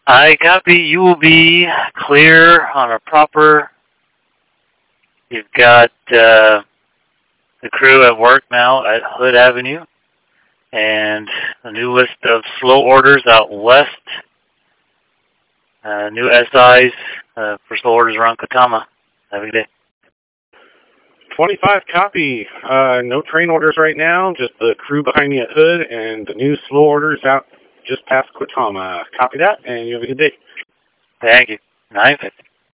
I copy. You will be clear on a proper. You've got the crew at work now at Hood Avenue, and a new list of slow orders out west. New SIs for slow orders around Katama. Have a good day. 25 copy. No train orders right now, just the crew behind me at Hood, and the new slow orders out just past Katama. Copy that, and you have a good day. Thank you. 950.